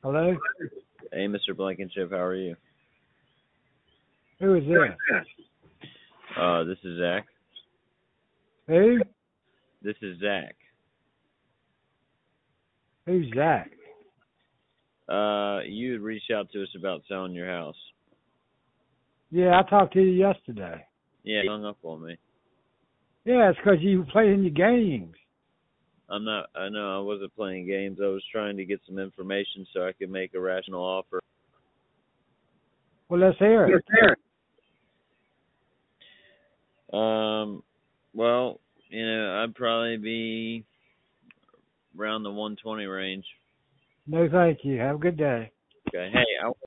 Hello? Hey, Mr. Blankenship, how are you? Who is this? This is Zach. Who? This is Zach. Who's Zach? You had reached out to us about selling your house. Yeah, I talked to you yesterday. Yeah, you hung up on me. Yeah, it's 'cause you playing your games. I know I wasn't playing games. I was trying to get some information so I could make a rational offer. Well, let's hear it. Well, I'd probably be around the 120 range. No, thank you. Have a good day. Okay. Hey, I